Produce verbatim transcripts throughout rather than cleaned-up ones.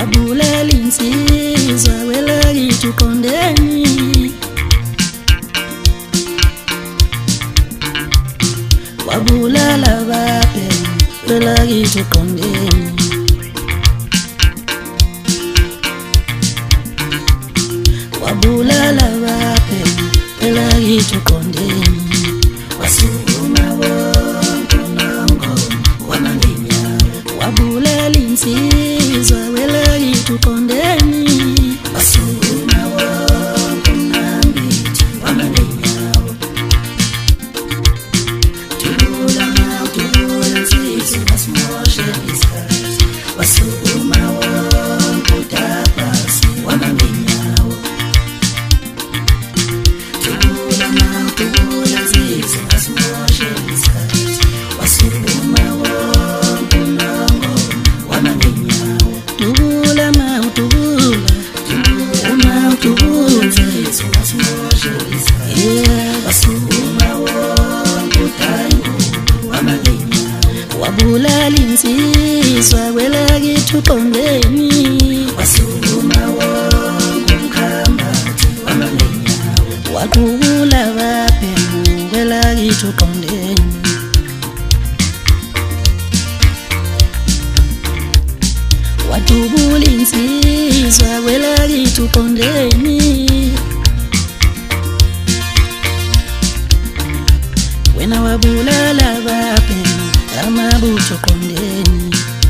wabulela insizwa welakithi uqondeni, wabulala ababhemi welakithi uqondeni, wabulala ababhemi welakithi uqondeni, wasukuma wonke uNongo wamangeenyawo, wabulela insizwa welakithi uqondeni, wasukuma wonke uNambithi wamangeenyawo, dubula ma dubula nsizwa ungasimoshe isikhathi, wasukuma wonke uDabhasi wamangeenyawo, dubula ma dubula nsizwa ungasimoshe isikhathi, wasukuma wonke uNongo wamangeenyawo, dubula ma dubula uma dubula nsizwa ungasimoshe isikhathi, wasukuma wonke uDangu wamangeenyawo, wabulala insizwa welakithi uqondeni, wasukuma wonke uMkhambathi wamangeenyawo, waqubula ababhemi welakithi uqondeni, wadubula insizwa welakithi uqondeni, wena wabulala ababhemi amabutho uqondeni,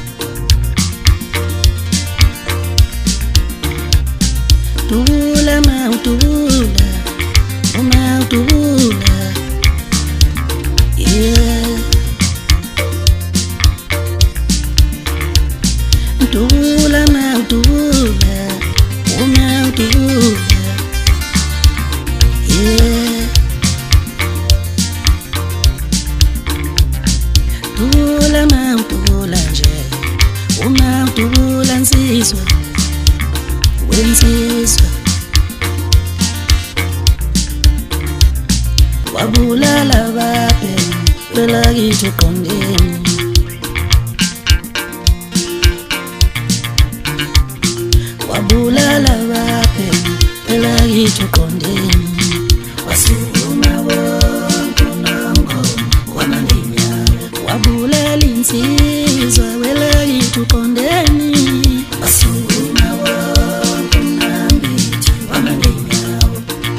dubula ma udubula uma udubula, yeah, dubula ma udubula uma udubula, yeah, dubula ma udubula nje uma udubula nsizwa wensizwa, wabulala ababhemi welakithi uqondeni, wabulala ababhemi welakithi uqondeni, wasukuma wonke uNongo wamangeenyawo, wabulela insizwa welakithi uqondeni, wasukuma wonke uNambithi wamangeenyawo,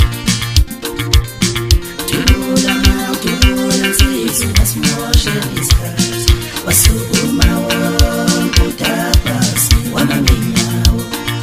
dubula ma dubula nsizwa ungasimoshe isikhathi, wasukuma wonke uDabhasi wamangeenyawo,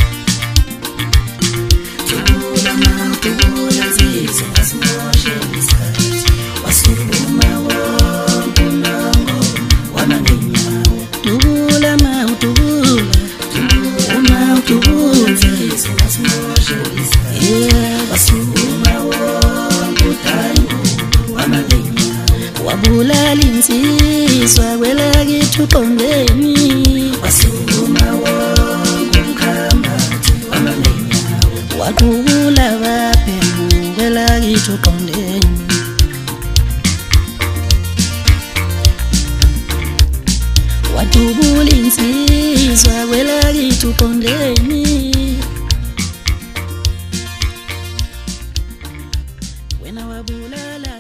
dubula ma dubula nsizwa ungasimoshe isikhathi, wasukuma wonke uNongo wamangeenyawo, dubula ma dubula uma udubula nsizwa ungasimoshe isikhathi, yeah, wasukuma wonke uDangu wamangeenyawo, wabulala insizwa welakithi uqondeni, wasukuma wonke uMkhambathi wamangeenyawo, waqubula ababhemi welakithi uqondeni, wadubula insizwa welakithi uqondeni, wena wabulala